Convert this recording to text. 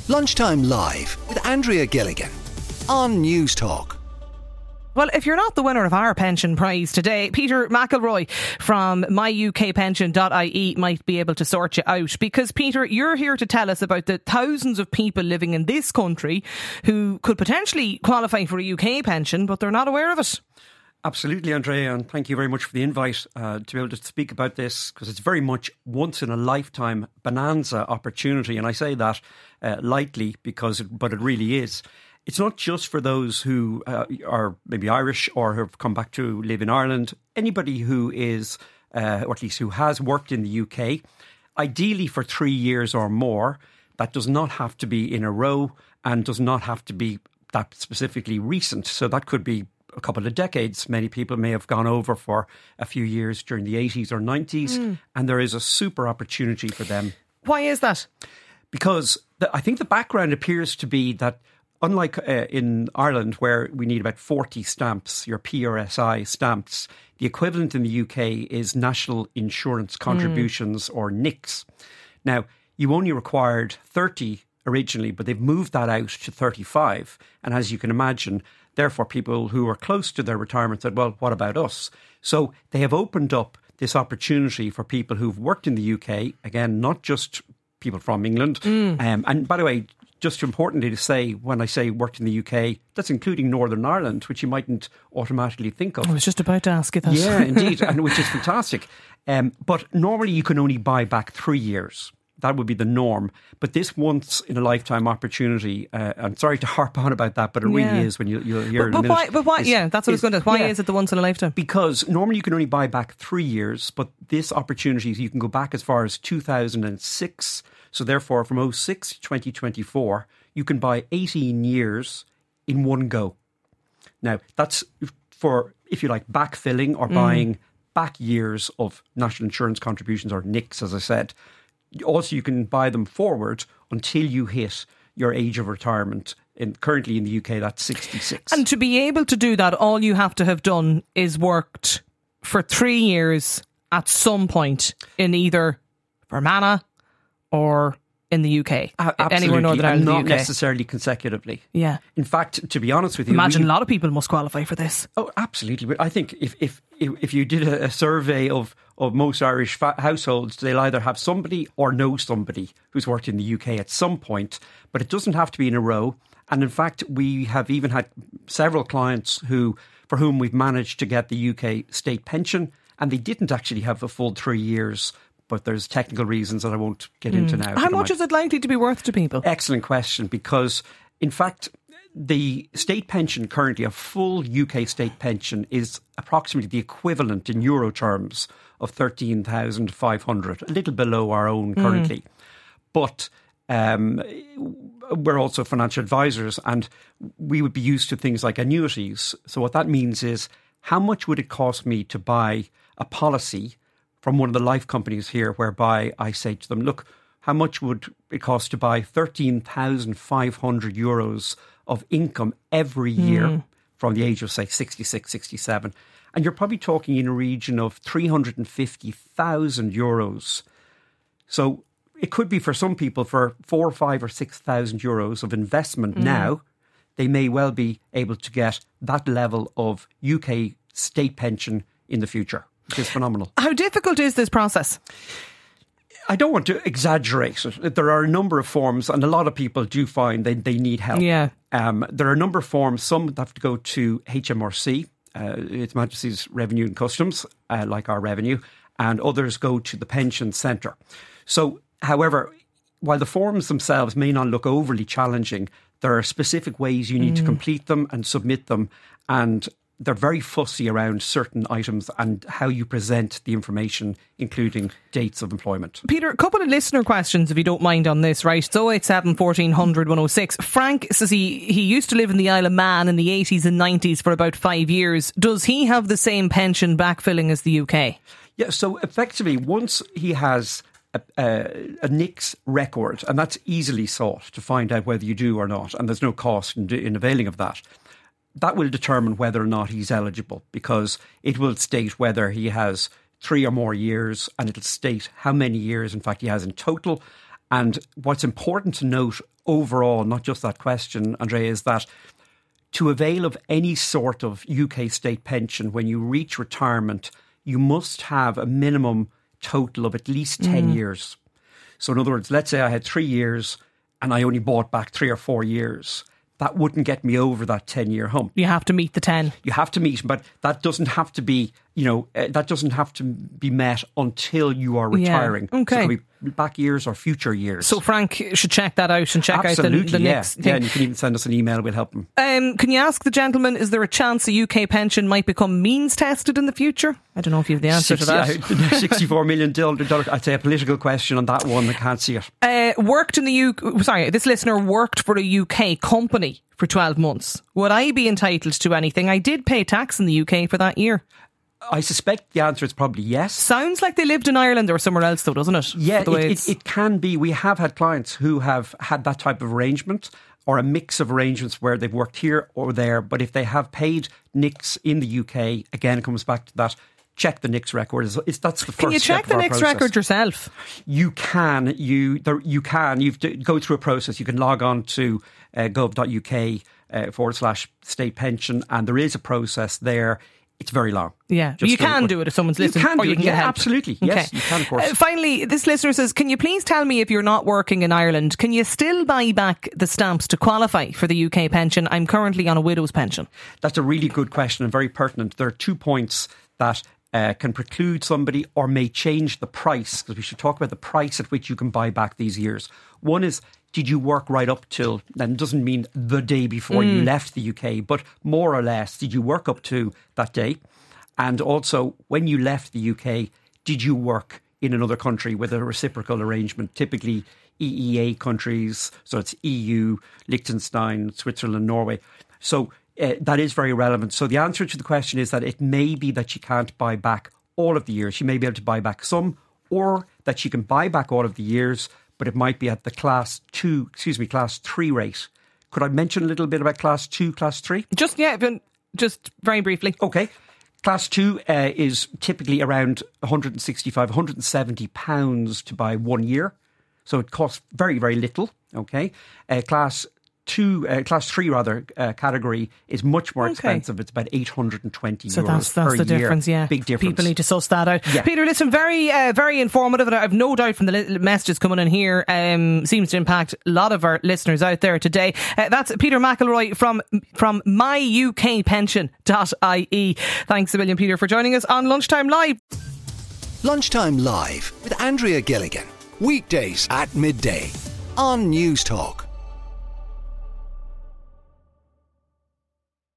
Lunchtime Live with Andrea Gilligan on News Talk. Well, if you're not the winner of our pension prize today, Peter McElroy from myukpension.ie might be able to sort you out. Because, Peter, you're here to tell us about the thousands of people living in this country who could potentially qualify for a UK pension, but they're not aware of it. Absolutely, Andrea, and thank you very much for the invite to be able to speak about this, because it's very much once in a lifetime bonanza opportunity, and I say that lightly but it really is. It's not just for those who are maybe Irish or have come back to live in Ireland. Anybody who is, or at least who has worked in the UK, ideally for 3 years or more. That does not have to be in a row and does not have to be that specifically recent. So that could be a couple of decades. Many people may have gone over for a few years during the 80s or 90s, and there is a super opportunity for them. Why is that? Because I think the background appears to be that unlike in Ireland, where we need about 40 stamps, your PRSI stamps, the equivalent in the UK is National Insurance Contributions, or NICs. Now, you only required 30 originally, but they've moved that out to 35. And as you can imagine, therefore, people who are close to their retirement said, well, what about us? So they have opened up this opportunity for people who've worked in the UK, again, not just people from England. And by the way, just importantly to say, when I say worked in the UK, that's including Northern Ireland, which you mightn't automatically think of. I was just about to ask you that. Yeah, indeed, and which is fantastic. But normally you can only buy back 3 years. That would be the norm. But this once in a lifetime opportunity, I'm sorry to harp on about that, but it really is when you'll hear it in a minute. But why? Yeah, that's what I was going to. Why is it the once in a lifetime? Because normally you can only buy back 3 years, but this opportunity, you can go back as far as 2006. So therefore, from 06 to 2024, you can buy 18 years in one go. Now, that's for, if you like, backfilling or buying back years of national insurance contributions, or NICs, as I said. Also, you can buy them forward until you hit your age of retirement. Currently in the UK, that's 66. And to be able to do that, all you have to have done is worked for 3 years at some point in either Fermanagh or in the UK. Anywhere in Northern Ireland, not the UK. Necessarily consecutively. Yeah. In fact, to be honest with you, imagine a lot of people must qualify for this. Oh, absolutely. But I think if you did a survey of most Irish households, they'll either have somebody or know somebody who's worked in the UK at some point, but it doesn't have to be in a row. And in fact, we have even had several clients for whom we've managed to get the UK state pension, and they didn't actually have a full 3 years. But there's technical reasons that I won't get into now. How much is it likely to be worth to people? Excellent question, because in fact, the state pension currently, a full UK state pension, is approximately the equivalent in euro terms of 13,500, a little below our own currently. But we're also financial advisors, and we would be used to things like annuities. So what that means is, how much would it cost me to buy a policy from one of the life companies here, whereby I say to them, look, how much would it cost to buy 13,500 euros of income every year from the age of, say, 66, 67? And you're probably talking in a region of 350,000 euros. So it could be for some people for 4,000 or 5,000 or 6,000 euros of investment now, they may well be able to get that level of UK state pension in the future, which is phenomenal. How difficult is this process? I don't want to exaggerate it. There are a number of forms, and a lot of people do find they need help. Yeah. There are a number of forms. Some have to go to HMRC, Its Majesty's Revenue and Customs, like our revenue, and others go to the Pension Centre. So, however, while the forms themselves may not look overly challenging, there are specific ways you need to complete them and submit them, and they're very fussy around certain items and how you present the information, including dates of employment. Peter, a couple of listener questions, if you don't mind, on this, right? It's 087 1400 106. Frank says he used to live in the Isle of Man in the 80s and 90s for about 5 years. Does he have the same pension backfilling as the UK? Yeah, so effectively, once he has a NICS record, and that's easily sought to find out whether you do or not, and there's no cost in availing of that, that will determine whether or not he's eligible, because it will state whether he has 3 or more years, and it'll state how many years, in fact, he has in total. And what's important to note overall, not just that question, Andrea, is that to avail of any sort of UK state pension, when you reach retirement, you must have a minimum total of at least 10 years. So in other words, let's say I had 3 years and I only bought back 3 or 4 years. That wouldn't get me over that 10-year hump. You have to meet the 10. You have to meet, but that doesn't have to be, that doesn't have to be met until you are retiring. Yeah. Okay. So it could be back years or future years. So Frank should check that out and check Absolutely, out the next thing. Yeah, and you can even send us an email, we'll help them. Can you ask the gentleman, is there a chance a UK pension might become means tested in the future? I don't know if you have the answer to that. $64 million. I'd say a political question on that one. I can't see it. This listener worked for a UK company for 12 months. Would I be entitled to anything? I did pay tax in the UK for that year. I suspect the answer is probably yes. Sounds like they lived in Ireland or somewhere else though, doesn't it? Yeah, it can be. We have had clients who have had that type of arrangement, or a mix of arrangements where they've worked here or there. But if they have paid NICs in the UK, again, it comes back to that. Check the NICs record. That's the first step. Can you check the NICs record yourself? You can. You can. You go through a process. You can log on to gov.uk/state pension, and there is a process there. It's very long. Yeah, you can do it if someone's listening. You can or you can get help. Absolutely. Yes, you can, of course. Finally, this listener says, can you please tell me, if you're not working in Ireland, can you still buy back the stamps to qualify for the UK pension? I'm currently on a widow's pension. That's a really good question and very pertinent. There are 2 points that can preclude somebody or may change the price, because we should talk about the price at which you can buy back these years. One is, did you work right up till, and it doesn't mean the day before you left the UK, but more or less, did you work up to that day? And also, when you left the UK, did you work in another country with a reciprocal arrangement, typically EEA countries, so it's EU, Liechtenstein, Switzerland, Norway. So that is very relevant. So the answer to the question is that it may be that she can't buy back all of the years. She may be able to buy back some, or that she can buy back all of the years, but it might be at the class 3 rate. Could I mention a little bit about class 2, class 3? Just very briefly. Okay. Class 2 is typically around £165, £170 to buy 1 year. So it costs very, very little. Okay. Class 3 category is much more expensive. It's about €820 per year. So that's the difference, yeah. Big difference. People need to suss that out. Yeah. Peter, listen, very very informative, and I've no doubt from the messages coming in here, seems to impact a lot of our listeners out there today. That's Peter McElroy from myukpension.ie. Thanks a million, Peter, for joining us on Lunchtime Live. Lunchtime Live with Andrea Gilligan. Weekdays at midday on News Talk.